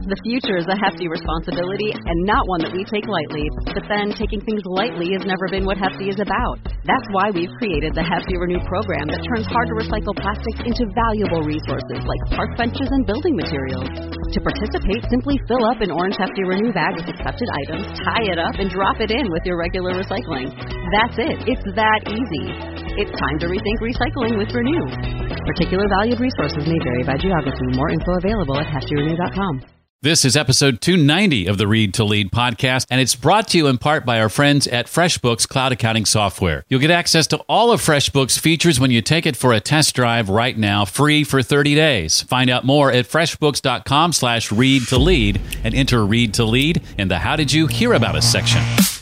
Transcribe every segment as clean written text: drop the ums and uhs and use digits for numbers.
The future is a hefty responsibility and not one that we take lightly. But then taking things lightly has never been what Hefty is about. That's why we've created the Hefty Renew program that turns hard-to-recycle plastics into valuable resources like park benches and building materials. To participate, simply fill up an orange Hefty Renew bag with accepted items, tie it up, and drop it in with your regular recycling. That's it. It's that easy. It's time to rethink recycling with Renew. Particular valued resources may vary by geography. More info available at heftyrenew.com. This is episode 290 of the Read to Lead podcast, and it's brought to you in part by our friends at FreshBooks Cloud Accounting Software. You'll get access to all of FreshBooks features when you take it for a test drive right now, free for 30 days. Find out more at freshbooks.com/read to lead and enter Read to Lead in the How Did You Hear About Us section.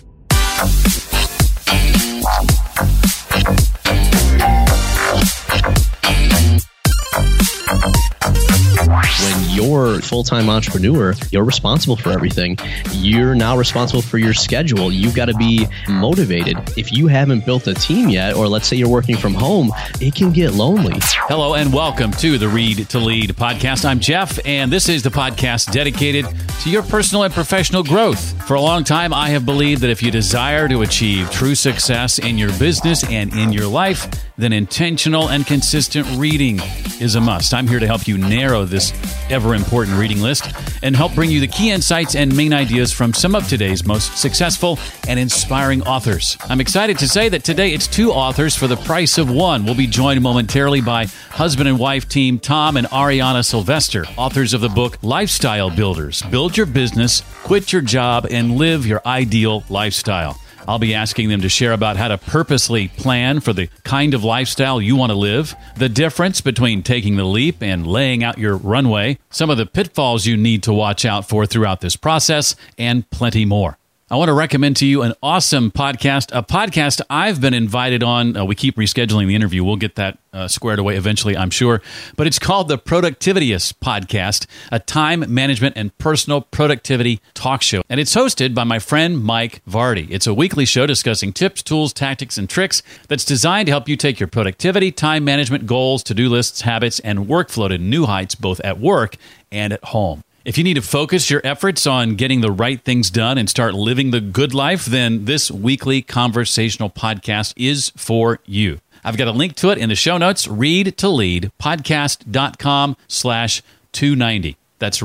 When you're a full-time entrepreneur, you're responsible for everything. You're now responsible for your schedule. You've got to be motivated. If you haven't built a team yet, or let's say you're working from home, it can get lonely. Hello and welcome to the Read to Lead podcast. I'm Jeff, and this is the podcast dedicated to your personal and professional growth. For a long time, I have believed that if you desire to achieve true success in your business and in your life, then intentional and consistent reading is a must. I'm here to help you narrow this ever-important reading list and help bring you the key insights and main ideas from some of today's most successful and inspiring authors. I'm excited to say that today it's two authors for the price of one. We'll be joined momentarily by husband and wife team Tom and Ariana Sylvester, authors of the book Lifestyle Builders. Build your business, quit your job, and live your ideal lifestyle. I'll be asking them to share about how to purposely plan for the kind of lifestyle you want to live, the difference between taking the leap and laying out your runway, some of the pitfalls you need to watch out for throughout this process, and plenty more. I want to recommend to you an awesome podcast, a podcast I've been invited on. We keep rescheduling the interview. We'll get that squared away eventually, I'm sure. But it's called the Productivityist Podcast, a time management and personal productivity talk show. And it's hosted by my friend Mike Vardy. It's a weekly show discussing tips, tools, tactics, and tricks that's designed to help you take your productivity, time management goals, to-do lists, habits, and workflow to new heights, both at work and at home. If you need to focus your efforts on getting the right things done and start living the good life, then this weekly conversational podcast is for you. I've got a link to it in the show notes, readtoleadpodcast.com/290. That's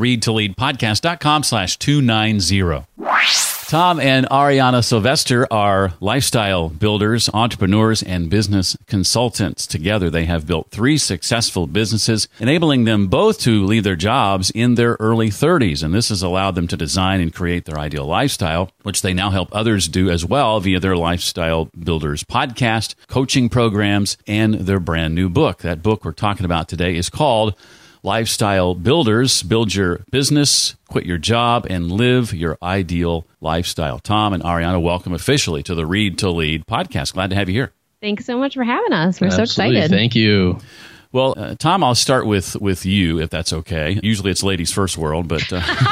readtoleadpodcast.com/290. Tom and Ariana Sylvester are lifestyle builders, entrepreneurs, and business consultants. Together, they have built 3 successful businesses, enabling them both to leave their jobs in their early 30s. And this has allowed them to design and create their ideal lifestyle, which they now help others do as well via their Lifestyle Builders podcast, coaching programs, and their brand new book. That book we're talking about today is called Lifestyle Builders. Build your business, quit your job, and live your ideal lifestyle. Tom and Ariana, welcome officially to the Read to Lead podcast. Glad to have you here. Thanks so much for having us. We're so excited. Thank you. Well, Tom, I'll start with you, if that's okay. Usually it's ladies' first world, but...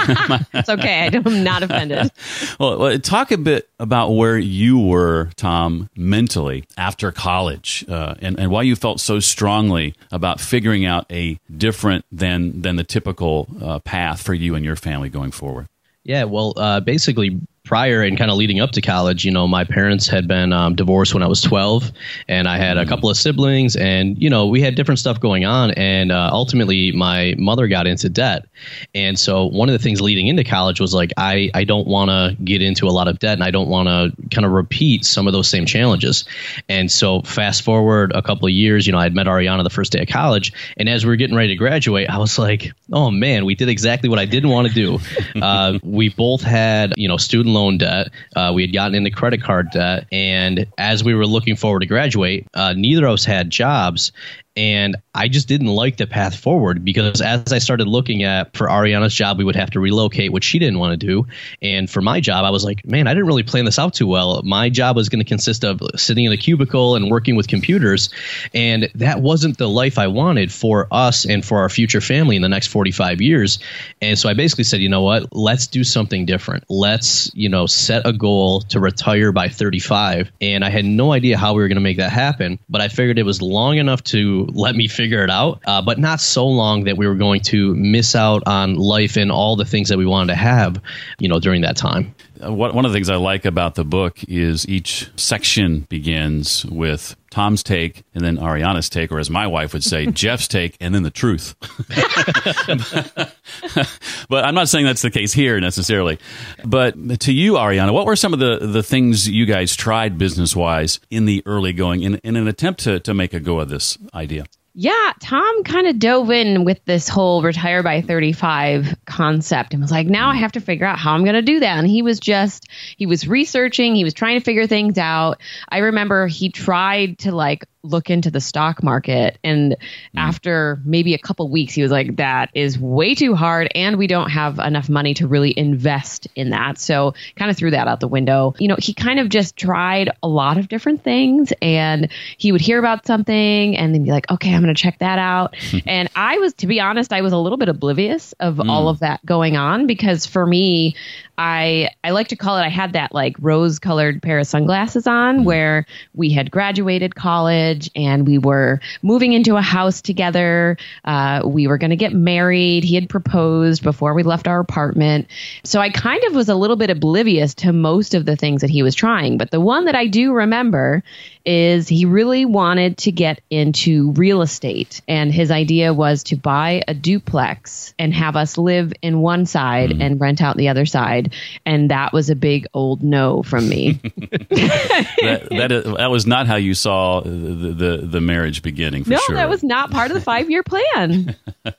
It's okay. I'm not offended. Well, talk a bit about where you were, Tom, mentally after college, and why you felt so strongly about figuring out a different than the typical path for you and your family going forward. Yeah, well, basically, prior and kind of leading up to college, you know, my parents had been divorced when I was 12, and I had a couple of siblings, and, you know, we had different stuff going on, and ultimately my mother got into debt. And so one of the things leading into college was like, I don't want to get into a lot of debt, and I don't want to kind of repeat some of those same challenges. And so fast forward a couple of years, you know, I had met Ariana the first day of college, and as we were getting ready to graduate, I was like, oh man, we did exactly what I didn't want to do. We both had, you know, student loan debt. We had gotten into credit card debt. And as we were looking forward to graduate, neither of us had jobs. And I just didn't like the path forward, because as I started looking at, for Ariana's job, we would have to relocate, which she didn't want to do. And for my job, I was like, man, I didn't really plan this out too well. My job was going to consist of sitting in a cubicle and working with computers. And that wasn't the life I wanted for us and for our future family in the next 45 years. And so I basically said, you know what, let's do something different. Let's, you know, set a goal to retire by 35. And I had no idea how we were going to make that happen, but I figured it was long enough to let me figure it out, but not so long that we were going to miss out on life and all the things that we wanted to have, during that time. One of the things I like about the book is each section begins with Tom's take and then Ariana's take, or as my wife would say, Jeff's take and then the truth. But I'm not saying that's the case here necessarily. But to you, Ariana, what were some of the things you guys tried business-wise in the early going in an attempt to make a go of this idea? Yeah, Tom kind of dove in with this whole retire by 35 concept and was like, now I have to figure out how I'm going to do that. And he was researching, he was trying to figure things out. I remember he tried to look into the stock market. And after maybe a couple weeks, he was like, that is way too hard. And we don't have enough money to really invest in that. So kind of threw that out the window. He kind of just tried a lot of different things, and he would hear about something and then be like, okay, I'm going to check that out. And to be honest, I was a little bit oblivious of all of that going on, because for me, I like to call it, I had that rose-colored pair of sunglasses on where we had graduated college and we were moving into a house together. We were going to get married. He had proposed before we left our apartment. So I kind of was a little bit oblivious to most of the things that he was trying. But the one that I do remember is he really wanted to get into real estate. And his idea was to buy a duplex and have us live in one side and rent out the other side. And that was a big old no from me. that was not how you saw the marriage beginning, for sure. No, that was not part of the 5-year plan.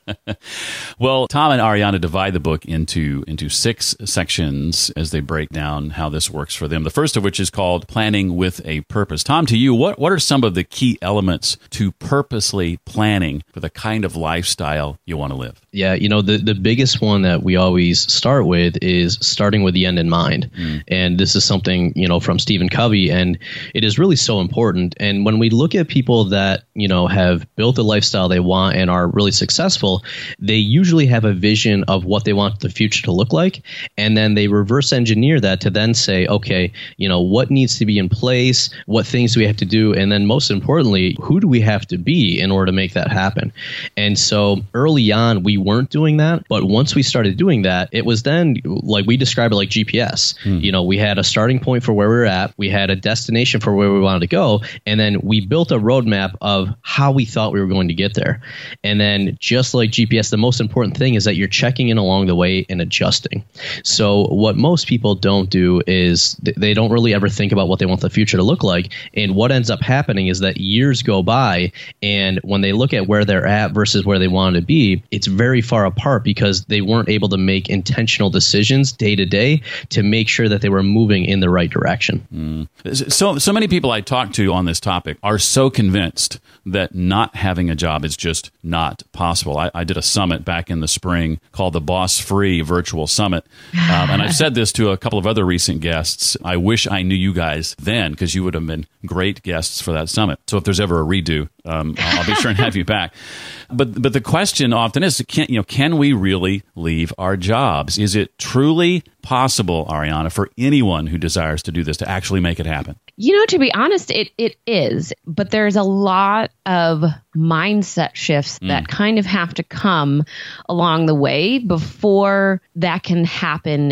Well, Tom and Ariana divide the book into 6 sections as they break down how this works for them. The first of which is called Planning with a Purpose. Tom, to you, what are some of the key elements to purposely planning for the kind of lifestyle you want to live? Yeah, the biggest one that we always start with is starting with the end in mind. And this is something, from Stephen Covey, and it is really so important. And when we look at people that, have built the lifestyle they want and are really successful, they usually have a vision of what they want the future to look like. And then they reverse engineer that to then say, okay, what needs to be in place? What things do we have to do? And then most importantly, who do we have to be in order to make that happen? And so early on, we weren't doing that. But once we started doing that, it was then we describe it like GPS. We had a starting point for where we were at. We had a destination for where we wanted to go. And then we built a roadmap of how we thought we were going to get there. And then just like GPS, the most important thing is that you're checking in along the way and adjusting. So what most people don't do is they don't really ever think about what they want the future to look like. And what ends up happening is that years go by, and when they look at where they're at versus where they wanted to be, it's very far apart because they weren't able to make intentional decisions day to day to make sure that they were moving in the right direction. So many people I talk to on this topic are so convinced that not having a job is just not possible. I did a summit back in the spring called the Boss Free Virtual Summit. And I've said this to a couple of other recent guests. I wish I knew you guys then, because you would have been great guests for that summit. So if there's ever a redo, I'll be sure and have you back. But the question often is, can we really leave our jobs? Is it truly possible, Ariana, for anyone who desires to do this to actually make it happen? To be honest, it is. But there's a lot of mindset shifts that kind of have to come along the way before that can happen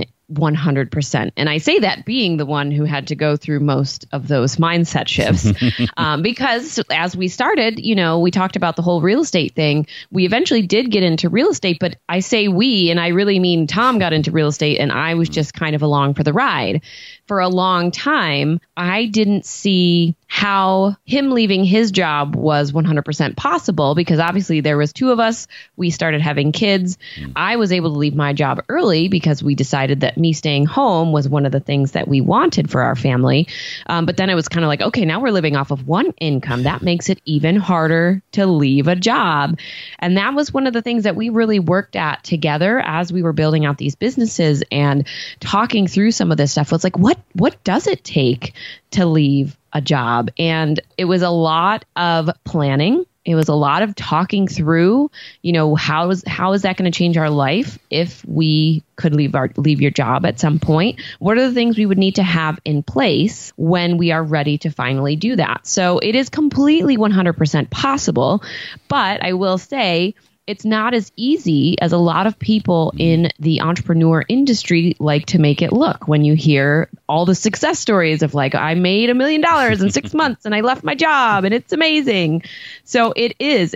100%. And I say that being the one who had to go through most of those mindset shifts because as we started, we talked about the whole real estate thing. We eventually did get into real estate, but I say we, and I really mean Tom got into real estate and I was just kind of along for the ride. For a long time, I didn't see how him leaving his job was 100% possible because obviously there was 2 of us. We started having kids. I was able to leave my job early because we decided that me staying home was one of the things that we wanted for our family. But then it was kind of like, okay, now we're living off of one income. That makes it even harder to leave a job. And that was one of the things that we really worked at together as we were building out these businesses and talking through some of this stuff. It's like, what does it take to leave a job? And it was a lot of planning It was a lot of talking through, how is that going to change our life if we could leave your job at some point? What are the things we would need to have in place when we are ready to finally do that? So it is completely 100% possible, but I will say it's not as easy as a lot of people in the entrepreneur industry like to make it look. When you hear all the success stories of like, I made $1 million in 6 months and I left my job and it's amazing. So it is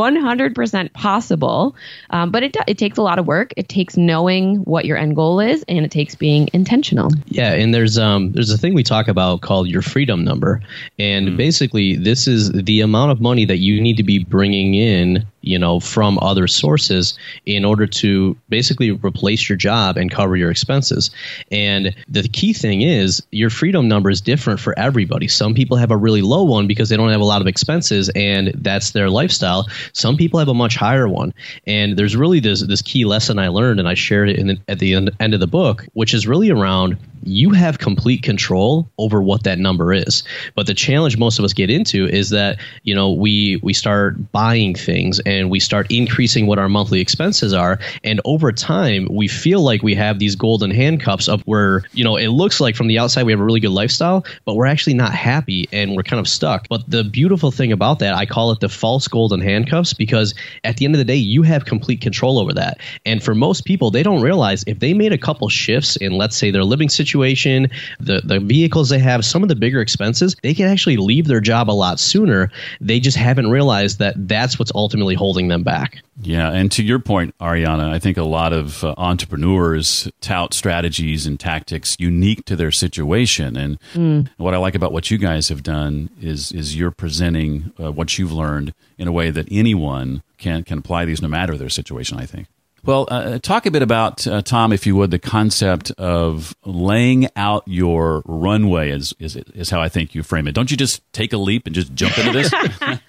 100% possible. But it takes a lot of work. It takes knowing what your end goal is, and it takes being intentional. Yeah. And there's a thing we talk about called your freedom number. And basically this is the amount of money that you need to be bringing in, from other sources in order to basically replace your job and cover your expenses. And the key thing is your freedom number is different for everybody. Some people have a really low one because they don't have a lot of expenses and that's their lifestyle. Some people have a much higher one. And there's really this key lesson I learned, and I shared it at the end of the book, which is really around you have complete control over what that number is. But the challenge most of us get into is that, we start buying things and we start increasing what our monthly expenses are. And over time, we feel like we have these golden handcuffs of where, it looks like from the outside we have a really good lifestyle, but we're actually not happy and we're kind of stuck. But the beautiful thing about that, I call it the false golden handcuffs, because at the end of the day, you have complete control over that. And for most people, they don't realize if they made a couple shifts in, let's say, their living situation, the vehicles they have, some of the bigger expenses, they can actually leave their job a lot sooner. They just haven't realized that that's what's ultimately holding them back. Yeah. And to your point, Ariana, I think a lot of entrepreneurs tout strategies and tactics unique to their situation. And what I like about what you guys have done is you're presenting what you've learned in a way that anyone can apply these no matter their situation, I think. Well, talk a bit about, Tom, if you would, the concept of laying out your runway is how I think you frame it. Don't you just take a leap and just jump into this?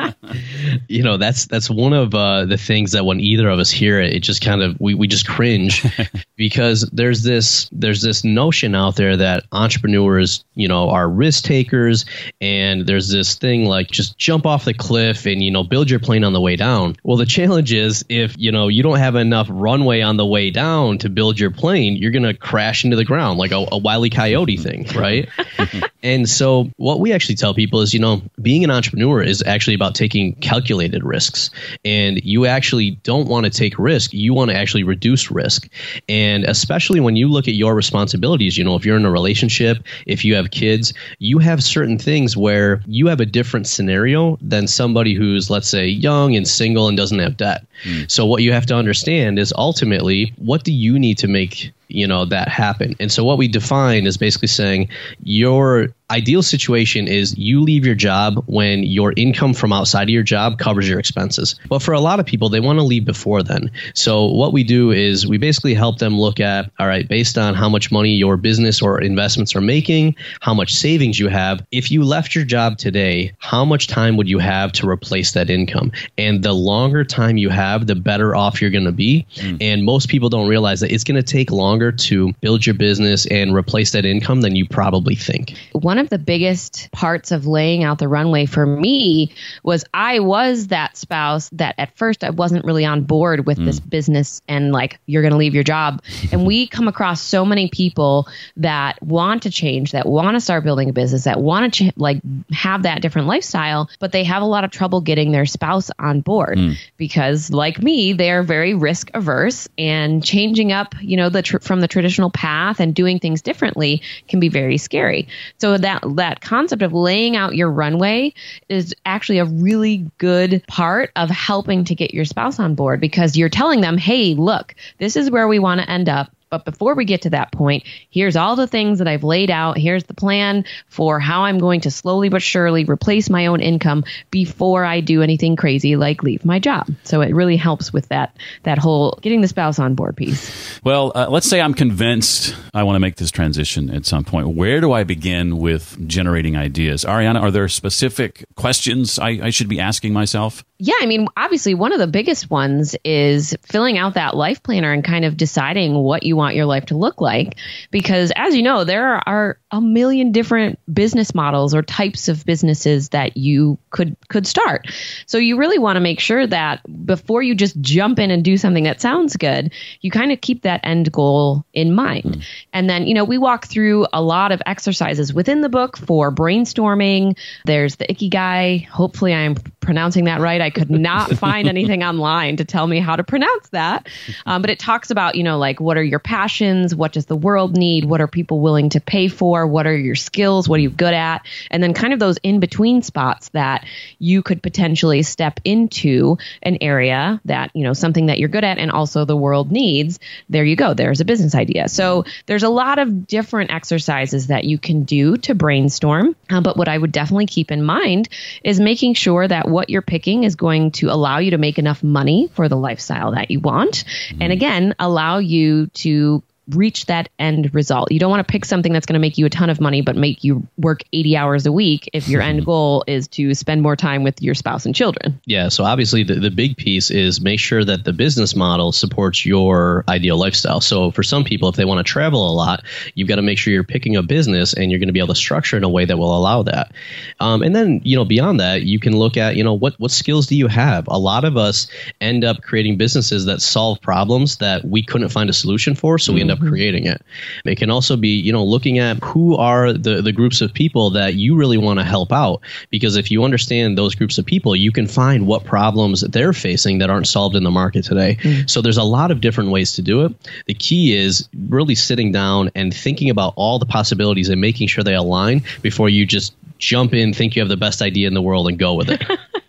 That's one of the things that when either of us hear it, it just kind of we just cringe because there's this notion out there that entrepreneurs, are risk takers, and there's this thing like just jump off the cliff and build your plane on the way down. Well, the challenge is if you don't have enough runway on the way down to build your plane, you're going to crash into the ground like a Wile E. Coyote thing, right? And so what we actually tell people is, being an entrepreneur is actually about taking calculated risks. And you actually don't want to take risk. You want to actually reduce risk. And especially when you look at your responsibilities, if you're in a relationship, if you have kids, you have certain things where you have a different scenario than somebody who's, let's say, young and single and doesn't have debt. So what you have to understand is ultimately, what do you need to make that happen? And so what we define is basically saying your ideal situation is you leave your job when your income from outside of your job covers your expenses. But for a lot of people, they want to leave before then. So what we do is we basically help them look at, all right, based on how much money your business or investments are making, how much savings you have. If you left your job today, how much time would you have to replace that income? And the longer time you have, the better off you're going to be. And most people don't realize that it's going to take longer to build your business and replace that income than you probably think. One of the biggest parts of laying out the runway for me was I was that spouse that at first I wasn't really on board with this business and like, you're going to leave your job. And we come across so many people that want to change, that want to start building a business, that want to have that different lifestyle, but they have a lot of trouble getting their spouse on board because like me, they're very risk averse, and changing up, from the traditional path and doing things differently can be very scary. So that concept of laying out your runway is actually a really good part of helping to get your spouse on board, because you're telling them, hey, look, this is where we want to end up. But before we get to that point, here's all the things that I've laid out. Here's the plan for how I'm going to slowly but surely replace my own income before I do anything crazy like leave my job. So it really helps with that whole getting the spouse on board piece. Well, let's say I'm convinced I want to make this transition at some point. Where do I begin with generating ideas? Ariana, are there specific questions I should be asking myself? Yeah, obviously one of the biggest ones is filling out that life planner and kind of deciding what you want your life to look like. Because as you know, there are a million different business models or types of businesses that you could start. So you really want to make sure that before you just jump in and do something that sounds good, you kind of keep that end goal in mind. And then, we walk through a lot of exercises within the book for brainstorming. There's the Ikigai. Hopefully I'm pronouncing that right. I could not find anything online to tell me how to pronounce that. But it talks about, like, what are your passions? What does the world need? What are people willing to pay for? What are your skills? What are you good at? And then kind of those in-between spots that you could potentially step into an area that, something that you're good at and also the world needs. There you go. There's a business idea. So there's a lot of different exercises that you can do to brainstorm. But what I would definitely keep in mind is making sure that what you're picking is going to allow you to make enough money for the lifestyle that you want. And again, allow you to reach that end result. You don't want to pick something that's going to make you a ton of money, but make you work 80 hours a week if your end goal is to spend more time with your spouse and children. Yeah. So obviously the big piece is make sure that the business model supports your ideal lifestyle. So for some people, if they want to travel a lot, you've got to make sure you're picking a business and you're going to be able to structure in a way that will allow that. And then, beyond that, you can look at, what skills do you have? A lot of us end up creating businesses that solve problems that we couldn't find a solution for. So we end up creating it. It can also be, looking at who are the groups of people that you really want to help out. Because if you understand those groups of people, you can find what problems they're facing that aren't solved in the market today. So there's a lot of different ways to do it. The key is really sitting down and thinking about all the possibilities and making sure they align before you just jump in, think you have the best idea in the world and go with it.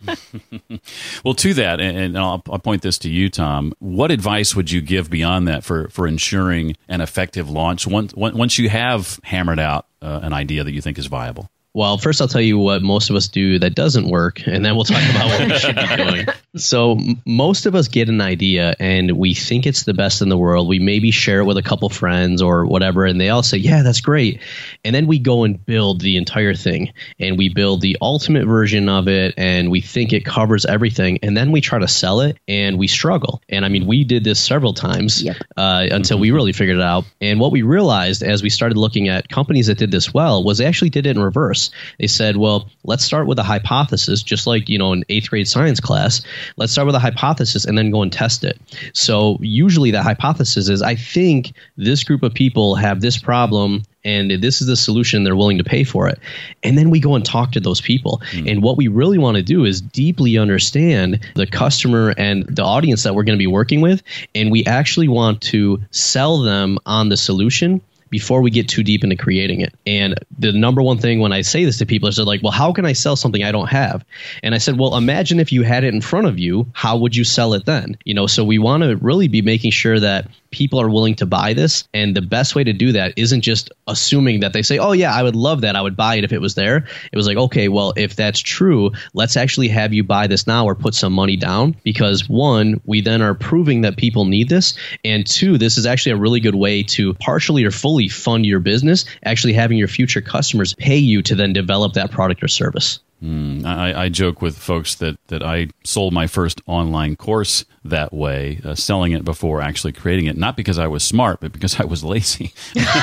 Well, to that, and I'll point this to you, Tom, what advice would you give beyond that for ensuring an effective launch once you have hammered out an idea that you think is viable? Well, first I'll tell you what most of us do that doesn't work, and then we'll talk about what we should be doing. So most of us get an idea and we think it's the best in the world. We maybe share it with a couple friends or whatever, and they all say, yeah, that's great. And then we go and build the entire thing, and we build the ultimate version of it, and we think it covers everything. And then we try to sell it, and we struggle. And I mean, we did this several times until we really figured it out. And what we realized as we started looking at companies that did this well was they actually did it in reverse. They said, well, let's start with a hypothesis, just like, in 8th grade science class. Let's start with a hypothesis and then go and test it. So usually the hypothesis is, I think this group of people have this problem and this is the solution, they're willing to pay for it. And then we go and talk to those people. And what we really want to do is deeply understand the customer and the audience that we're going to be working with. And we actually want to sell them on the solution before we get too deep into creating it. And the number one thing when I say this to people is they're like, well, how can I sell something I don't have? And I said, well, imagine if you had it in front of you, how would you sell it then? So we want to really be making sure that people are willing to buy this. And the best way to do that isn't just assuming that they say, oh yeah, I would love that. I would buy it if it was there. It was like, okay, well, if that's true, let's actually have you buy this now or put some money down, because one, we then are proving that people need this. And two, this is actually a really good way to partially or fully fund your business, actually having your future customers pay you to then develop that product or service. I joke with folks that I sold my first online course that way, selling it before actually creating it, not because I was smart, but because I was lazy.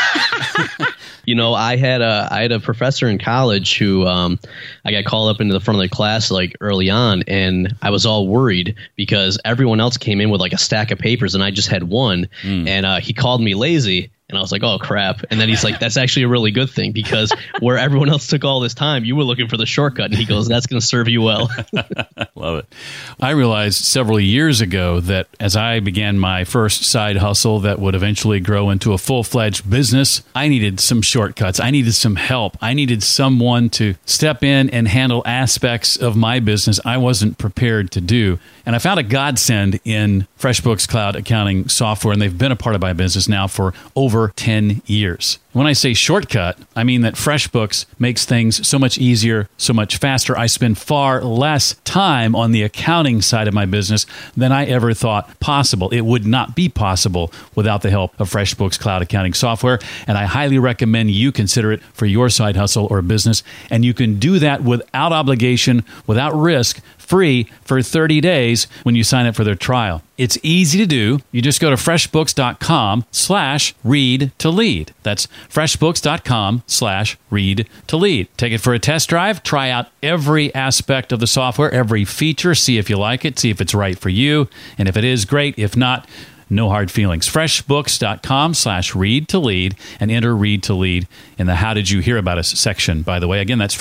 I had a professor in college who I got called up into the front of the class like early on, and I was all worried because everyone else came in with like a stack of papers and I just had one, and he called me lazy. And I was like, oh, crap. And then he's like, that's actually a really good thing, because where everyone else took all this time, you were looking for the shortcut. And he goes, that's going to serve you well. Love it. I realized several years ago that as I began my first side hustle that would eventually grow into a full-fledged business, I needed some shortcuts. I needed some help. I needed someone to step in and handle aspects of my business I wasn't prepared to do. And I found a godsend in FreshBooks Cloud accounting software, and they've been a part of my business now for over 10 years. When I say shortcut, I mean that FreshBooks makes things so much easier, so much faster. I spend far less time on the accounting side of my business than I ever thought possible. It would not be possible without the help of FreshBooks cloud accounting software, and I highly recommend you consider it for your side hustle or business. And you can do that without obligation, without risk, free for 30 days when you sign up for their trial. It's easy to do. You just go to freshbooks.com/read-to-lead. That's freshbooks.com/read-to-lead. Take it for a test drive. Try out every aspect of the software, every feature. See if you like it. See if it's right for you. And if it is, great. If not, no hard feelings. Freshbooks.com/read-to-lead and enter read to lead in the How Did You Hear About Us section, by the way. Again, that's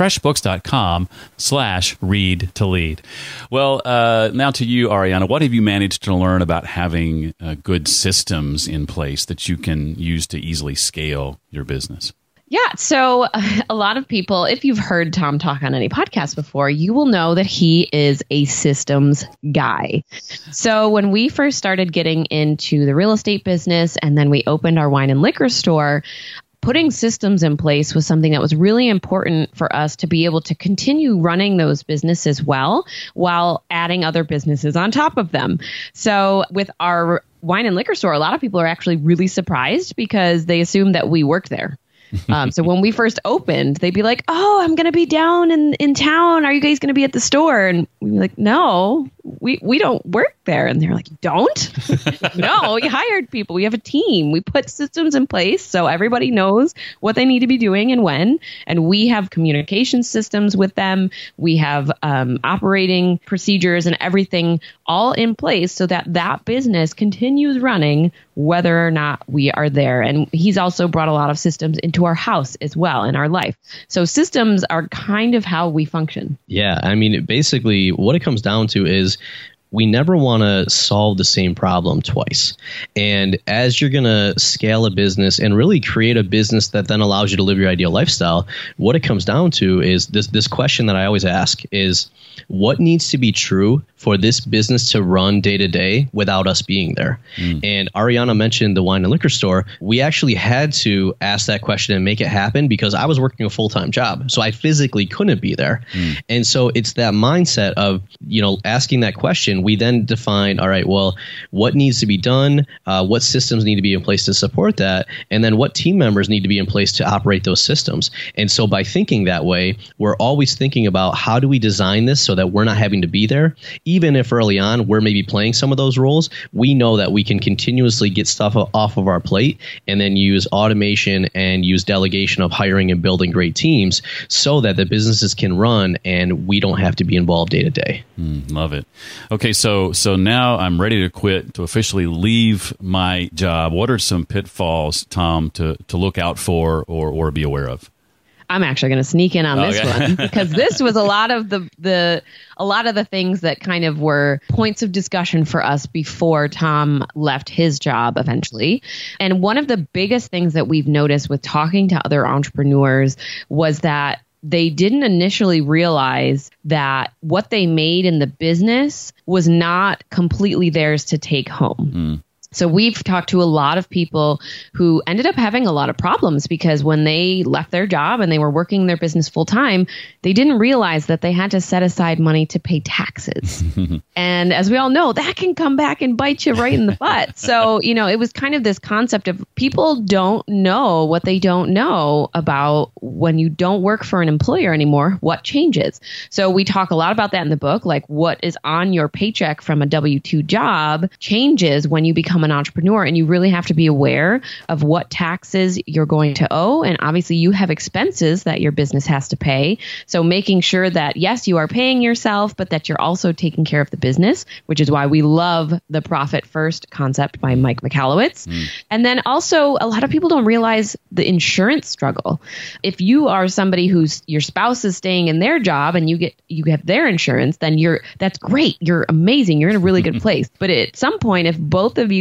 freshbooks.com/read-to-lead. Well, now to you, Ariana. What have you managed to learn about having good systems in place that you can use to easily scale your business? Yeah. So a lot of people, if you've heard Tom talk on any podcast before, you will know that he is a systems guy. So when we first started getting into the real estate business and then we opened our wine and liquor store, putting systems in place was something that was really important for us to be able to continue running those businesses well while adding other businesses on top of them. So with our wine and liquor store, a lot of people are actually really surprised because they assume that we work there. So when we first opened, they'd be like, "Oh, I'm going to be down in town. Are you guys going to be at the store?" And we'd be like, "No, we don't work there." And they're like, "Don't?" No, we hired people. We have a team. We put systems in place so everybody knows what they need to be doing and when. And we have communication systems with them. We have operating procedures and everything all in place so that that business continues running whether or not we are there. And he's also brought a lot of systems into our house as well in our life. So systems are kind of how we function. Yeah. I mean, basically what it comes down to is we never want to solve the same problem twice. And as you're going to scale a business and really create a business that then allows you to live your ideal lifestyle, what it comes down to is this question that I always ask is, what needs to be true for this business to run day to day without us being there? And Ariana mentioned the wine and liquor store. We actually had to ask that question and make it happen because I was working a full-time job. So I physically couldn't be there. And so it's that mindset of, asking that question. We then define, all right, well, what needs to be done? What systems need to be in place to support that? And then what team members need to be in place to operate those systems? And so by thinking that way, we're always thinking about how do we design this so that we're not having to be there. Even if early on we're maybe playing some of those roles, we know that we can continuously get stuff off of our plate and then use automation and use delegation of hiring and building great teams so that the businesses can run and we don't have to be involved day to day. Love it. Okay, so now I'm ready to quit, to officially leave my job. What are some pitfalls, Tom, to look out for or be aware of? I'm actually going to sneak in on this one because this was a lot of the things that kind of were points of discussion for us before Tom left his job eventually. And one of the biggest things that we've noticed with talking to other entrepreneurs was that they didn't initially realize that what they made in the business was not completely theirs to take home. So we've talked to a lot of people who ended up having a lot of problems because when they left their job and they were working their business full time, they didn't realize that they had to set aside money to pay taxes. And as we all know, that can come back and bite you right in the butt. So, it was kind of this concept of people don't know what they don't know about when you don't work for an employer anymore, what changes. So we talk a lot about that in the book, like what is on your paycheck from a W-2 job changes when you become an entrepreneur, and you really have to be aware of what taxes you're going to owe. And obviously you have expenses that your business has to pay. So making sure that, yes, you are paying yourself, but that you're also taking care of the business, which is why we love the Profit First concept by Mike Michalowicz. And then also a lot of people don't realize the insurance struggle. If you are somebody who's your spouse is staying in their job and you have their insurance, then that's great. You're amazing. You're in a really good place. But at some point, if both of you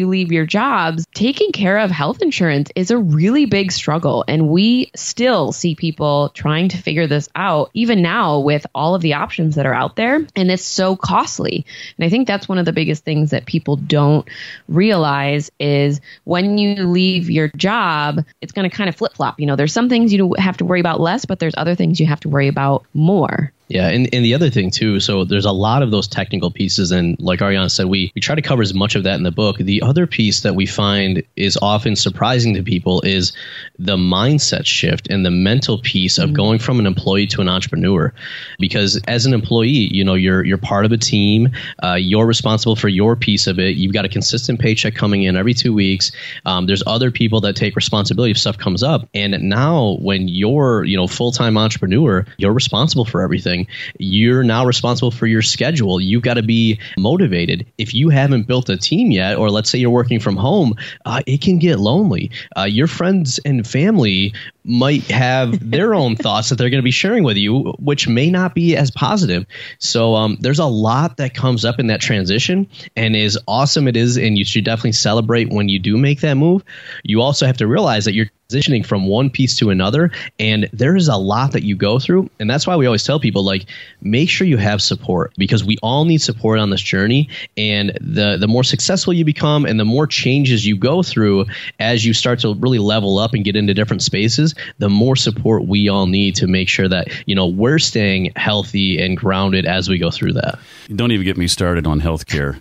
you leave your jobs, taking care of health insurance is a really big struggle. And we still see people trying to figure this out, even now with all of the options that are out there. And it's so costly. And I think that's one of the biggest things that people don't realize is when you leave your job, it's going to kind of flip-flop. There's some things you have to worry about less, but there's other things you have to worry about more. Yeah, and the other thing too, so there's a lot of those technical pieces, and like Ariana said, we try to cover as much of that in the book. The other piece that we find is often surprising to people is the mindset shift and the mental piece of going from an employee to an entrepreneur. Because as an employee, you're part of a team, you're responsible for your piece of it. You've got a consistent paycheck coming in every 2 weeks. There's other people that take responsibility if stuff comes up. And now when you're, full-time entrepreneur, you're responsible for everything. You're now responsible for your schedule. You've got to be motivated. If you haven't built a team yet, or let's say you're working from home, it can get lonely. Your friends and family might have their own thoughts that they're going to be sharing with you, which may not be as positive. So there's a lot that comes up in that transition, and as awesome it is, and you should definitely celebrate when you do make that move. You also have to realize that you're transitioning from one piece to another, and there is a lot that you go through. And that's why we always tell people, make sure you have support, because we all need support on this journey. And the more successful you become and the more changes you go through as you start to really level up and get into different spaces, the more support we all need to make sure that, we're staying healthy and grounded as we go through that. Don't even get me started on healthcare.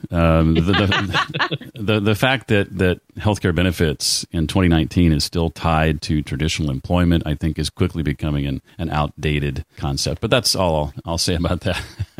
The fact that healthcare benefits in 2019 is still tied to traditional employment, I think, is quickly becoming an outdated concept. But that's all I'll say about that.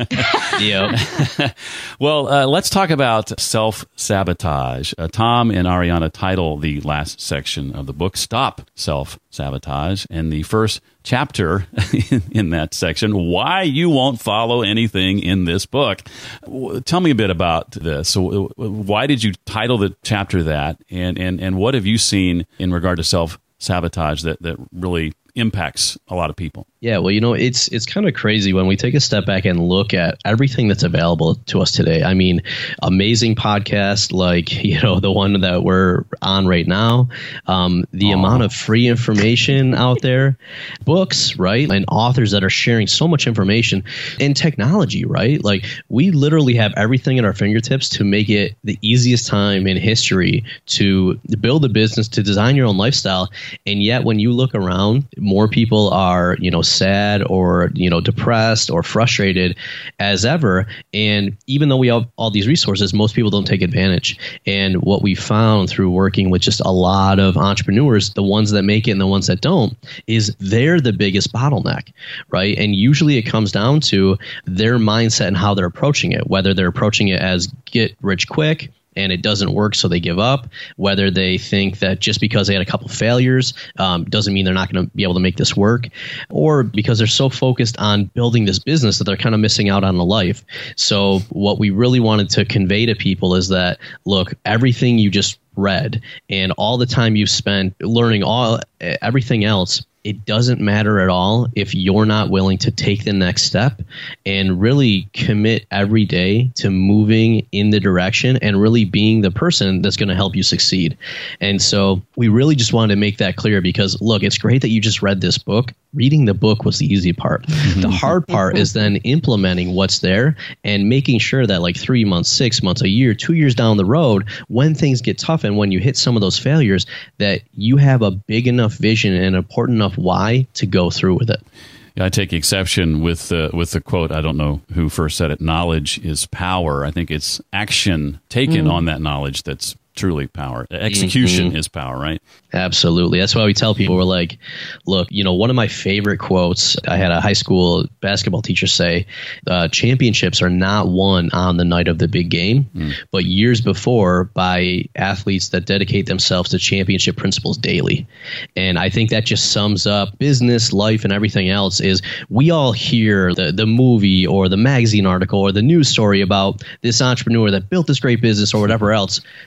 Yeah. Well, let's talk about self-sabotage. Tom and Ariana title the last section of the book, Stop Self-Sabotage. And the first chapter in that section, why you won't follow anything in this book. Tell me a bit about this. So why did you title the chapter that? And what have you seen in regard to self-sabotage that really impacts a lot of people? Yeah, well, it's kind of crazy when we take a step back and look at everything that's available to us today. I mean, amazing podcasts like, the one that we're on right now, the amount of free information out there, books, right? And authors that are sharing so much information, and technology, right? We literally have everything at our fingertips to make it the easiest time in history to build a business, to design your own lifestyle. And yet when you look around, more people are, sad or, depressed or frustrated as ever. And even though we have all these resources, most people don't take advantage. And what we found through working with just a lot of entrepreneurs, the ones that make it and the ones that don't, is they're the biggest bottleneck, right? And usually it comes down to their mindset and how they're approaching it, whether they're approaching it as get rich quick, and it doesn't work, so they give up, whether they think that just because they had a couple failures doesn't mean they're not going to be able to make this work, or because they're so focused on building this business that they're kind of missing out on a life. So what we really wanted to convey to people is that, look, everything you just read and all the time you spent learning everything else, it doesn't matter at all if you're not willing to take the next step and really commit every day to moving in the direction and really being the person that's going to help you succeed. And so we really just wanted to make that clear, because look, it's great that you just read this book. Reading the book was the easy part. The hard part is then implementing what's there and making sure that 3 months, 6 months, a year, 2 years down the road, when things get tough and when you hit some of those failures, that you have a big enough vision and important enough why to go through with it. Yeah, I take exception with the quote. I don't know who first said it. Knowledge is power. I think it's action taken on that knowledge that's truly power. Execution is power, right? Absolutely. That's why we tell people, we're like, look, one of my favorite quotes, I had a high school basketball teacher say, championships are not won on the night of the big game, but years before by athletes that dedicate themselves to championship principles daily. And I think that just sums up business, life, and everything else. Is we all hear the movie or the magazine article or the news story about this entrepreneur that built this great business or whatever else.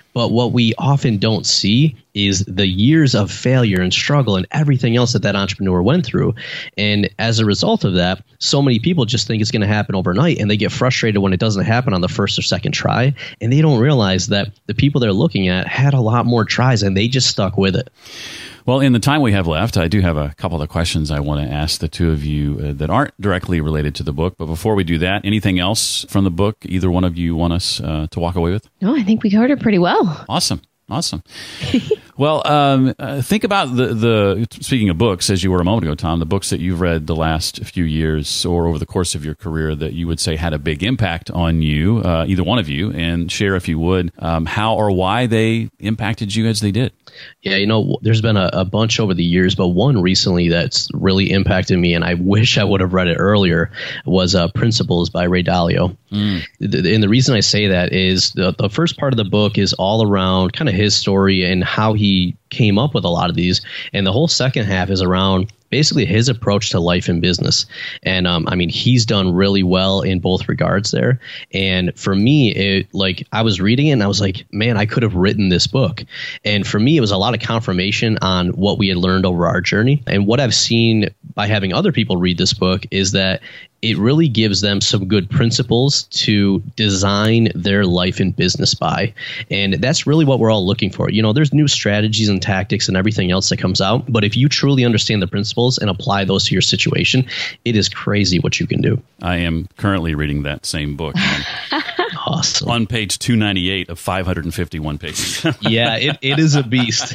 But what we often don't see is the years of failure and struggle and everything else that entrepreneur went through. And as a result of that, so many people just think it's going to happen overnight, and they get frustrated when it doesn't happen on the first or second try. And they don't realize that the people they're looking at had a lot more tries, and they just stuck with it. Well, in the time we have left, I do have a couple of questions I want to ask the two of you that aren't directly related to the book. But before we do that, anything else from the book either one of you want us to walk away with? No, I think we covered it pretty well. Awesome. Well, think about the speaking of books, as you were a moment ago, Tom, the books that you've read the last few years or over the course of your career that you would say had a big impact on you, either one of you, and share, if you would, how or why they impacted you as they did. Yeah, there's been a bunch over the years, but one recently that's really impacted me, and I wish I would have read it earlier, was Principles by Ray Dalio. And the reason I say that is the first part of the book is all around kind of his story and how he came up with a lot of these. And the whole second half is around basically his approach to life and business. And he's done really well in both regards there. And for me, I was reading it and I was like, man, I could have written this book. And for me, it was a lot of confirmation on what we had learned over our journey. And what I've seen by having other people read this book is that it really gives them some good principles to design their life and business by. And that's really what we're all looking for. There's new strategies and tactics and everything else that comes out. But if you truly understand the principles and apply those to your situation, it is crazy what you can do. I am currently reading that same book. Awesome. On page 298 of 551 pages. Yeah, it is a beast.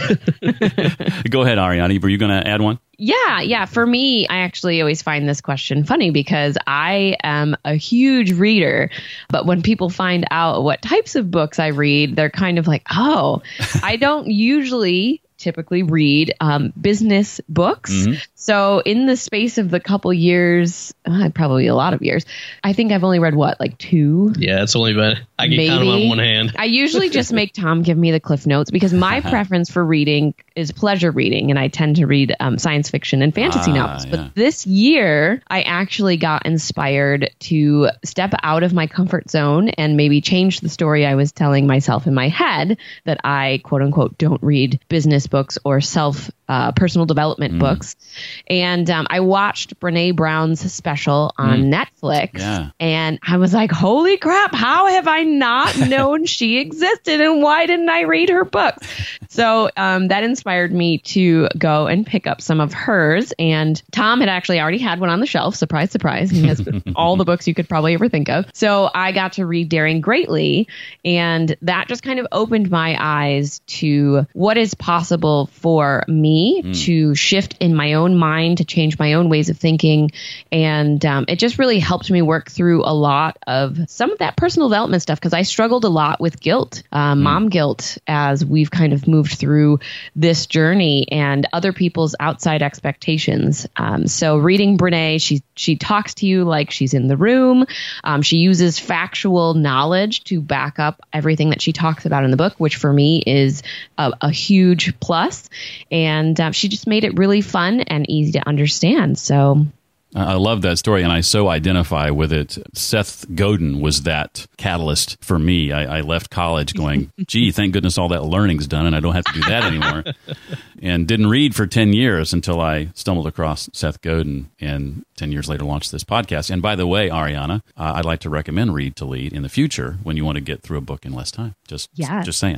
Go ahead, Ariana. Were you going to add one? Yeah. For me, I actually always find this question funny because I am a huge reader. But when people find out what types of books I read, they're kind of like, oh, I don't typically read business books. Mm-hmm. So in the space of the couple years, probably a lot of years, I think I've only read like 2? Yeah, it's only been, I can count them on one hand. I usually just make Tom give me the Cliff Notes because my preference for reading is pleasure reading, and I tend to read science fiction and fantasy novels. Yeah. But this year, I actually got inspired to step out of my comfort zone and maybe change the story I was telling myself in my head that I, quote unquote, don't read business books or personal development books. And I watched Brene Brown's special on Netflix, and I was like, holy crap, how have I not known she existed, and why didn't I read her books? So that inspired me to go and pick up some of hers. And Tom had actually already had one on the shelf. Surprise, surprise. He has all the books you could probably ever think of. So I got to read Daring Greatly, and that just kind of opened my eyes to what is possible for me to shift in my own mind, to change my own ways of thinking. And it just really helped me work through a lot of some of that personal development stuff, because I struggled a lot with guilt, mom guilt, as we've kind of moved through this journey and other people's outside expectations. So reading Brene, she talks to you like she's in the room. She uses factual knowledge to back up everything that she talks about in the book, which for me is a huge plus. And she just made it really fun and easy to understand. So I love that story, and I so identify with it. Seth Godin was that catalyst for me. I left college going, gee, thank goodness all that learning's done, and I don't have to do that anymore. And didn't read for 10 years until I stumbled across Seth Godin, and 10 years later launched this podcast. And by the way, Ariana, I'd like to recommend Read to Lead in the future when you want to get through a book in less time. Just saying.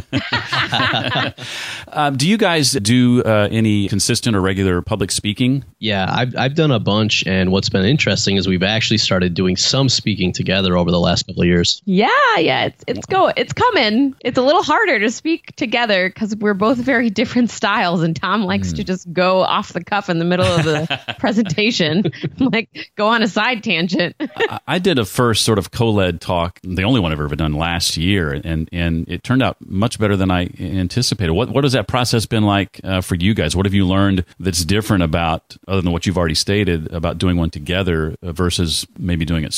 Do you guys do any consistent or regular public speaking? Yeah, I've done a bunch. And what's been interesting is we've actually started doing some speaking together over the last couple of years. Yeah, it's coming. It's a little harder to speak together because we're both very different styles, and Tom likes to just go off the cuff in the middle of the presentation, like go on a side tangent. I did a first sort of co-led talk, the only one I've ever done, last year, and it turned out much better than I anticipated. What has that process been like for you guys? What have you learned that's different about, other than what you've already stated, about doing one together versus maybe doing it solo?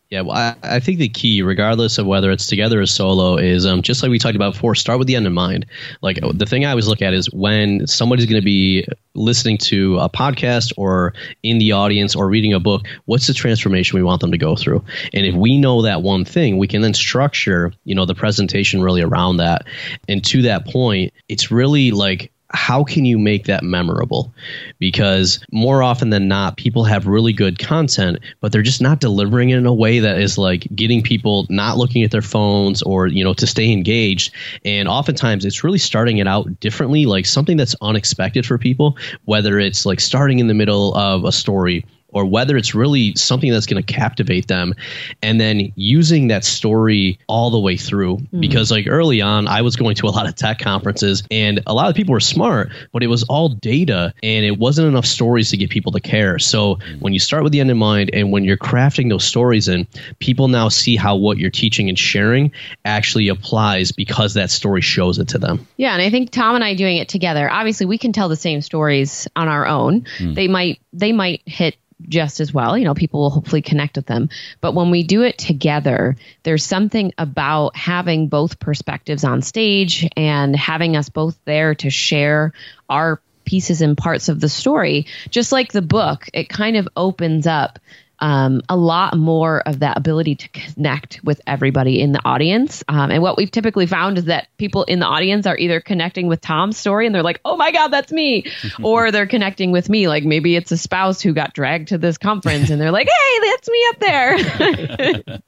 Yeah, well, I think the key, regardless of whether it's together or solo, is just like we talked about before, start with the end in mind. Like the thing I always look at is when somebody's going to be listening to a podcast or in the audience or reading a book, what's the transformation we want them to go through? And if we know that one thing, we can then structure, the presentation really around that. And to that point, it's really like, how can you make that memorable? Because more often than not, people have really good content, but they're just not delivering it in a way that is like getting people not looking at their phones or, to stay engaged. And oftentimes it's really starting it out differently, like something that's unexpected for people, whether it's like starting in the middle of a story or whether it's really something that's going to captivate them, and then using that story all the way through. Because like early on, I was going to a lot of tech conferences and a lot of people were smart, but it was all data and it wasn't enough stories to get people to care. So when you start with the end in mind and when you're crafting those stories in, people now see how what you're teaching and sharing actually applies because that story shows it to them. Yeah, and I think Tom and I doing it together, obviously we can tell the same stories on our own. They might hit just as well. People will hopefully connect with them. But when we do it together, there's something about having both perspectives on stage and having us both there to share our pieces and parts of the story. Just like the book, it kind of opens up a lot more of that ability to connect with everybody in the audience. And what we've typically found is that people in the audience are either connecting with Tom's story and they're like, oh my God, that's me. Or they're connecting with me. Like maybe it's a spouse who got dragged to this conference and they're like, hey, that's me up there.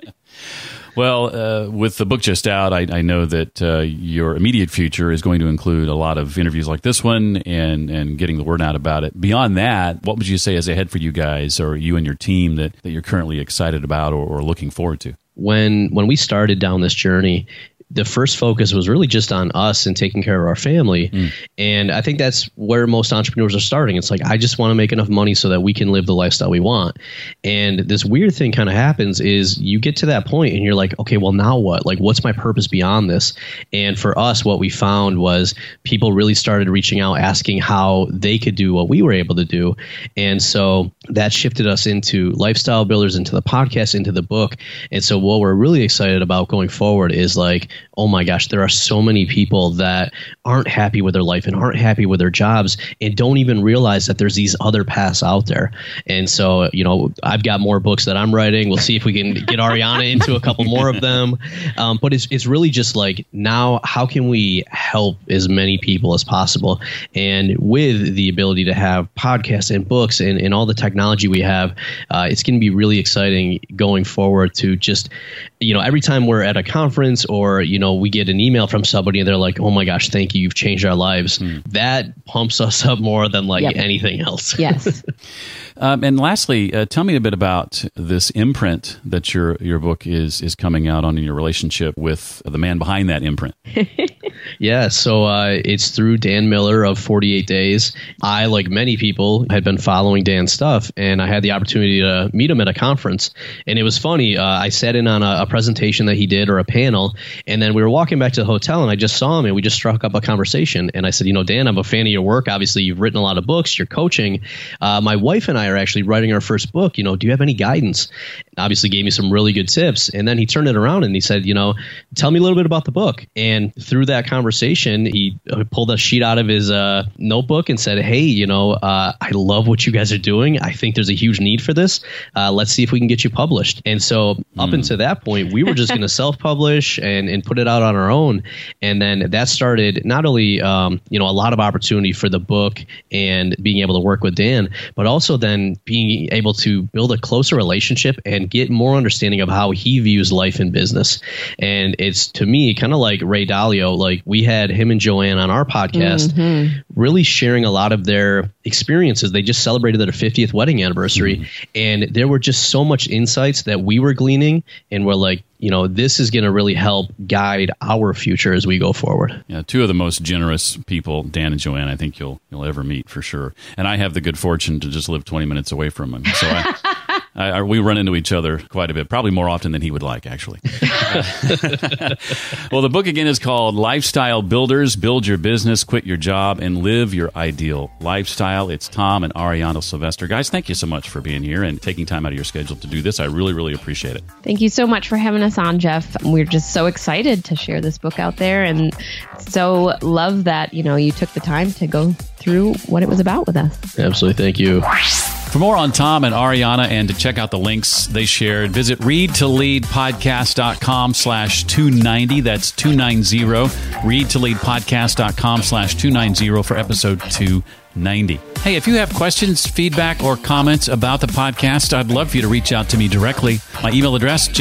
Well, with the book just out, I know that your immediate future is going to include a lot of interviews like this one and getting the word out about it. Beyond that, what would you say is ahead for you guys or you and your team that you're currently excited about or looking forward to? When we started down this journey, the first focus was really just on us and taking care of our family. And I think that's where most entrepreneurs are starting. It's like, I just want to make enough money so that we can live the lifestyle we want. And this weird thing kind of happens is you get to that point and you're like, okay, well, now what? Like, what's my purpose beyond this? And for us, what we found was people really started reaching out, asking how they could do what we were able to do. And so that shifted us into Lifestyle Builders, into the podcast, into the book. And so what we're really excited about going forward is like, oh my gosh, there are so many people that aren't happy with their life and aren't happy with their jobs and don't even realize that there's these other paths out there. And so, I've got more books that I'm writing. We'll see if we can get Ariana into a couple more of them. But it's really just like, now how can we help as many people as possible? And with the ability to have podcasts and books and all the technology we have, it's going to be really exciting going forward to just, every time we're at a conference or, we get an email from somebody and they're like, oh my gosh, thank you. You've changed our lives. That pumps us up more than anything else. Yes. And lastly, tell me a bit about this imprint that your book is coming out on in your relationship with the man behind that imprint. Yeah, so it's through Dan Miller of 48 Days. I, like many people, had been following Dan's stuff, and I had the opportunity to meet him at a conference. And it was funny. I sat in on a presentation that he did or a panel, and then we were walking back to the hotel, and I just saw him, and we just struck up a conversation. And I said, Dan, I'm a fan of your work. Obviously, you've written a lot of books. You're coaching. My wife and I are actually writing our first book. Do you have any guidance? And obviously, gave me some really good tips. And then he turned it around, and he said, tell me a little bit about the book. And through that conversation, he pulled a sheet out of his notebook and said, hey, I love what you guys are doing. I think there's a huge need for this. Let's see if we can get you published. And so up until that point, we were just going to self-publish and put it out on our own. And then that started not only, a lot of opportunity for the book and being able to work with Dan, but also then being able to build a closer relationship and get more understanding of how he views life and business. And it's, to me, kind of like Ray Dalio. Like, we had him and Joanne on our podcast, really sharing a lot of their experiences. They just celebrated their 50th wedding anniversary. And there were just so much insights that we were gleaning, and we're like, this is going to really help guide our future as we go forward. Yeah, two of the most generous people, Dan and Joanne, I think you'll ever meet for sure. And I have the good fortune to just live 20 minutes away from them. So We run into each other quite a bit, probably more often than he would like, actually. Well, the book again is called Lifestyle Builders: Build Your Business, Quit Your Job, and Live Your Ideal Lifestyle. It's Tom and Ariana Sylvester. Guys, thank you so much for being here and taking time out of your schedule to do this. I really, really appreciate it. Thank you so much for having us on, Jeff. We're just so excited to share this book out there, and so love that, you took the time to go through what it was about with us. Absolutely. Thank you. For more on Tom and Ariana and to check out the links they shared, visit readtoleadpodcast.com/290. That's 290. readtoleadpodcast.com/290 for episode 290. Hey, if you have questions, feedback, or comments about the podcast, I'd love for you to reach out to me directly. My email address,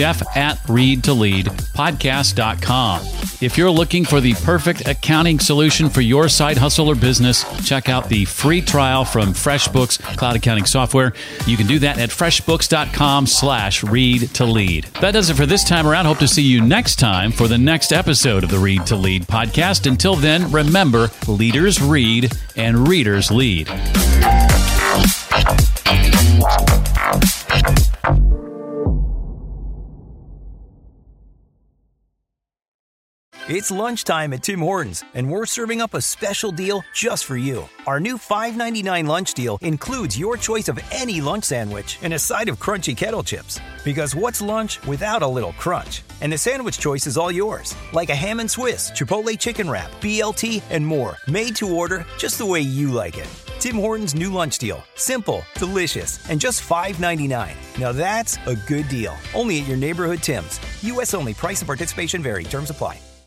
jeff@readtoleadpodcast.com. If you're looking for the perfect accounting solution for your side hustle or business, check out the free trial from FreshBooks Cloud Accounting Software. You can do that at freshbooks.com/readtolead. That does it for this time around. Hope to see you next time for the next episode of the Read to Lead podcast. Until then, remember, leaders read and readers lead. It's lunchtime at Tim Hortons, and we're serving up a special deal just for you. Our new $5.99 lunch deal includes your choice of any lunch sandwich and a side of crunchy kettle chips. Because what's lunch without a little crunch? And the sandwich choice is all yours, like a ham and Swiss, Chipotle chicken wrap, BLT, and more, made to order just the way you like it. Tim Hortons' new lunch deal. Simple, delicious, and just $5.99. Now that's a good deal. Only at your neighborhood Tim's. U.S. only. Price and participation vary. Terms apply.